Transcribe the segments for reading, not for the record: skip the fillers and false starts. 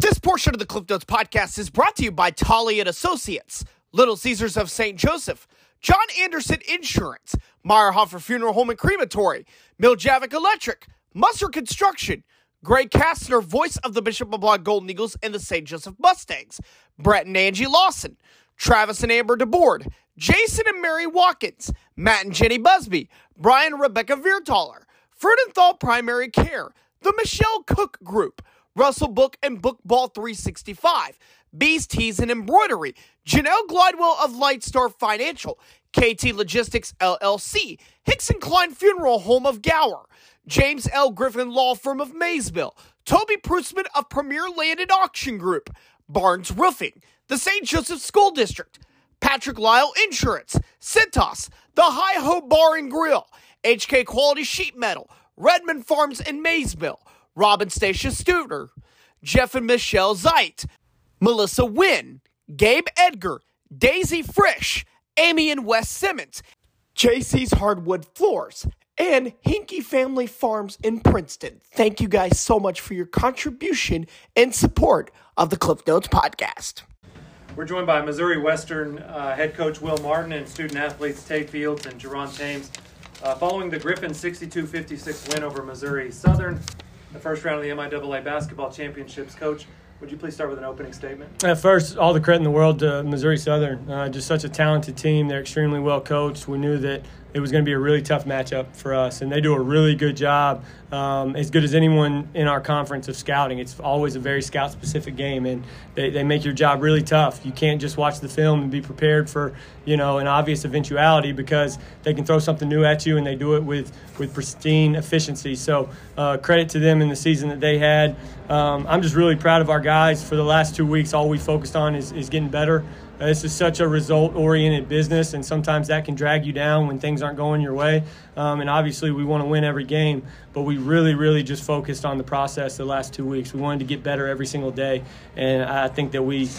This portion of the Cliff Notes podcast is brought to you by Tolly & Associates, Little Caesars of St. Joseph, John Anderson Insurance, Meyerhofer Funeral Home and Crematory, Miljavik Electric, Musser Construction, Greg Kastner, voice of the Bishop LeBlanc Golden Eagles and the St. Joseph Mustangs, Brett and Angie Lawson, Travis and Amber DeBoard, Jason and Mary Watkins, Matt and Jenny Busby, Brian and Rebecca Viertaler, Freudenthal Primary Care, the Michelle Cook Group, Russell Book and Bookball 365, Bees Tees and Embroidery, Janelle Glidewell of Lightstar Financial, KT Logistics LLC, Hickson Klein Funeral Home of Gower, James L. Griffin Law Firm of Maysville, Toby Prusman of Premier Land and Auction Group, Barnes Roofing, the St. Joseph School District, Patrick Lyle Insurance, Cintas, the High Hope Bar and Grill, HK Quality Sheet Metal, Redmond Farms in Maysville, Robin Stacia Studer, Jeff and Michelle Zeit, Melissa Wynn, Gabe Edgar, Daisy Frisch, Amy and Wes Simmons, JC's Hardwood Floors, and Hinky Family Farms in Princeton. Thank you guys so much for your contribution and support of the Cliff Notes podcast. We're joined by Missouri Western head coach Will Martin and student athletes Tay Fields and Jerron Thames. Following the Griffins' 62-56 win over Missouri Southern, the first round of the MIAA Basketball Championships, Coach, would you please start with an opening statement? At first, all the credit in the world to Missouri Southern. Just such a talented team. They're extremely well coached. We knew that it was going to be a really tough matchup for us, and they do a really good job, as good as anyone in our conference of scouting. It's always a very scout-specific game, and they make your job really tough. You can't just watch the film and be prepared for, an obvious eventuality, because they can throw something new at you, and they do it with pristine efficiency. So credit to them in the season that they had. I'm just really proud of our guys. For the last 2 weeks, all we focused on is getting better. This is such a result-oriented business, and sometimes that can drag you down when things aren't going your way. And obviously we want to win every game, but we really, really just focused on the process the last 2 weeks. We wanted to get better every single day, and I think that we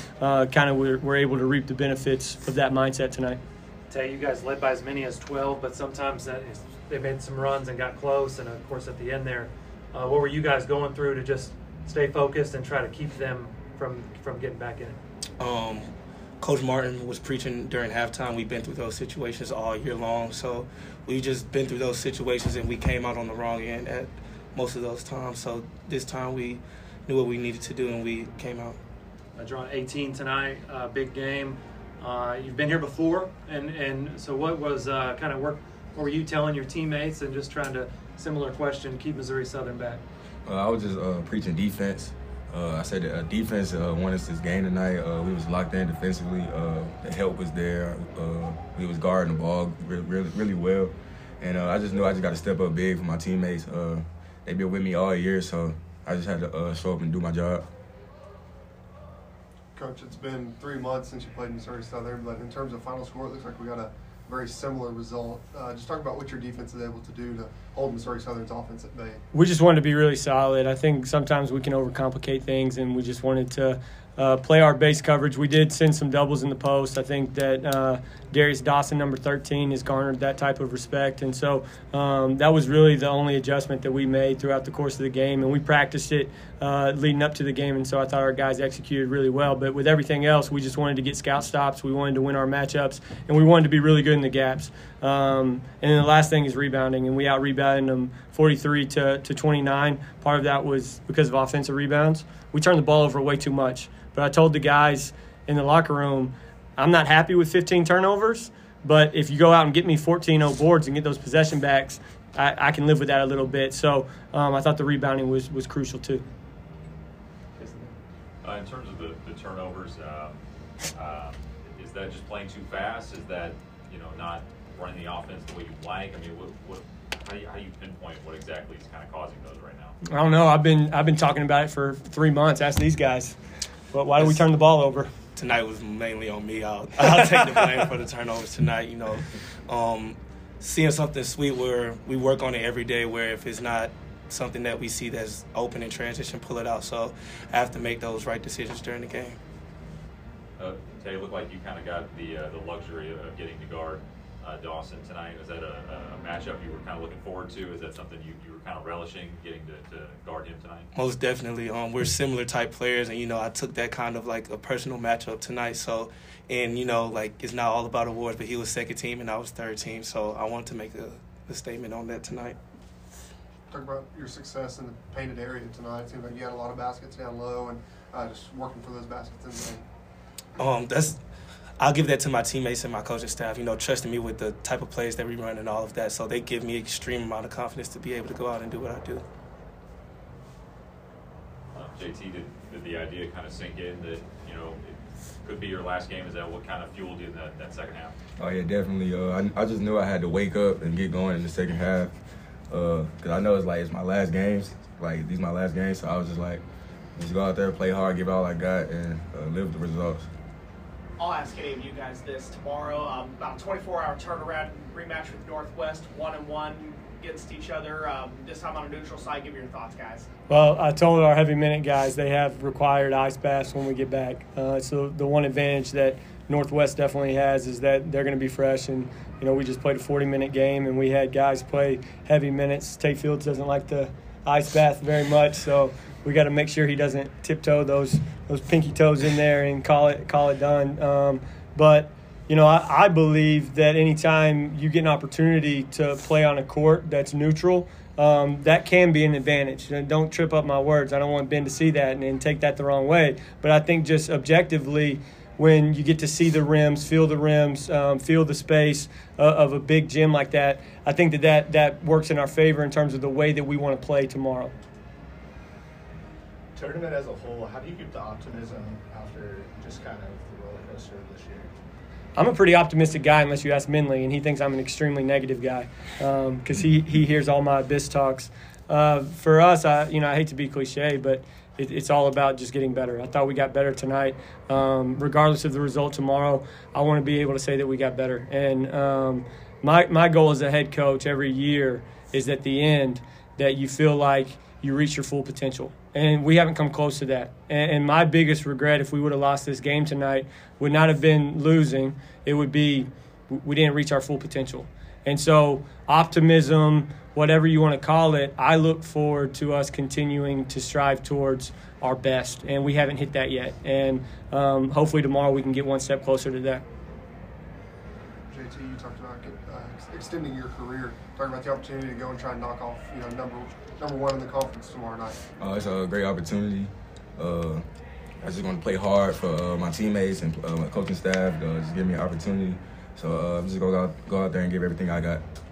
were able to reap the benefits of that mindset tonight. Tay, you guys led by as many as 12, but sometimes they made some runs and got close, and of course at the end there, what were you guys going through to just stay focused and try to keep them from getting back in it? Coach Martin was preaching during halftime. We've been through those situations all year long, so we just been through those situations, and we came out on the wrong end at most of those times. So this time we knew what we needed to do, and we came out. Drawn 18 tonight, big game. You've been here before, and so what was what were you telling your teammates, and just trying to, similar question, keep Missouri Southern back? I was just preaching defense. I said that defense won us this game tonight. We was locked in defensively. The help was there. We was guarding the ball really well. And I just knew I just got to step up big for my teammates. They've been with me all year, so I just had to show up and do my job. Coach, it's been 3 months since you played Missouri Southern, but in terms of final score, it looks like we got a very similar result. Just talk about what your defense is able to do to hold Missouri Southern's offense at bay. We just wanted to be really solid. I think sometimes we can overcomplicate things, and we just wanted to play our base coverage. We did send some doubles in the post. I think that Darius Dawson, number 13, has garnered that type of respect. And so that was really the only adjustment that we made throughout the course of the game. And we practiced it leading up to the game, and so I thought our guys executed really well. But with everything else, we just wanted to get scout stops. We wanted to win our matchups, and we wanted to be really good in the gaps. And then the last thing is rebounding, and we out-rebounded them 43 to 29. Part of that was because of offensive rebounds. We turned the ball over way too much. But I told the guys in the locker room, I'm not happy with 15 turnovers, but if you go out and get me 14-0 boards and get those possession backs, I can live with that a little bit. So I thought the rebounding was crucial too. In terms of the turnovers, is that just playing too fast? Is that not running the offense the way you like? I mean, how do you pinpoint what exactly is kind of causing those right now? I don't know. I've been talking about it for 3 months. Ask these guys. But why did we turn the ball over? Tonight was mainly on me. I'll take the blame for the turnovers tonight. Seeing something sweet where we work on it every day, where if it's not something that we see that's open in transition, pull it out. So I have to make those right decisions during the game. Tay, it looked like you kind of got the luxury of getting to guard Dawson tonight? Was that a matchup you were kind of looking forward to? Is that something you were kind of relishing, getting to guard him tonight? Most definitely. We're similar type players, and, I took that kind of like a personal matchup tonight. So, and, it's not all about awards, but he was second team and I was third team. So I wanted to make a statement on that tonight. Talk about your success in the painted area tonight. It seemed like you had a lot of baskets down low and just working for those baskets in the paint. I'll give that to my teammates and my coaching staff, trusting me with the type of plays that we run and all of that. So they give me extreme amount of confidence to be able to go out and do what I do. JT, did the idea kind of sink in that, it could be your last game? Is that what kind of fueled you in that second half? Oh, yeah, definitely. I just knew I had to wake up and get going in the second half because I know it's my last games. These are my last games, so I was just go out there, play hard, give all I got, and live the results. I'll ask any of you guys this tomorrow. About a 24-hour turnaround rematch with Northwest, 1-1 against each other. This time on a neutral side. Give me your thoughts, guys. Well, I told our heavy minute guys they have required ice baths when we get back. So the one advantage that Northwest definitely has is that they're going to be fresh. And, we just played a 40-minute game, and we had guys play heavy minutes. Tate Fields doesn't like the ice bath very much, so we got to make sure he doesn't tiptoe those pinky toes in there and call it done. But I believe that anytime you get an opportunity to play on a court that's neutral, that can be an advantage. And don't trip up my words. I don't want Ben to see that and take that the wrong way. But I think just objectively, when you get to see the rims, feel the space of a big gym like that, I think that works in our favor in terms of the way that we want to play tomorrow. Tournament as a whole, how do you keep the optimism after just kind of the roller coaster of this year? I'm a pretty optimistic guy unless you ask Minley, and he thinks I'm an extremely negative guy because he hears all my abyss talks. For us, I hate to be cliche, but it's all about just getting better. I thought we got better tonight. Regardless of the result tomorrow, I want to be able to say that we got better. And my goal as a head coach every year is at the end that you feel like you reach your full potential. And we haven't come close to that. And my biggest regret if we would have lost this game tonight would not have been losing. It would be we didn't reach our full potential. And so optimism, whatever you want to call it, I look forward to us continuing to strive towards our best. And we haven't hit that yet. And hopefully tomorrow we can get one step closer to that. JT, you talked about extending your career, talking about the opportunity to go and try and knock off, number one in the conference tomorrow night. It's a great opportunity. I just want to play hard for my teammates and my coaching staff. Just give me an opportunity. So I'm just going to go out there and give everything I got.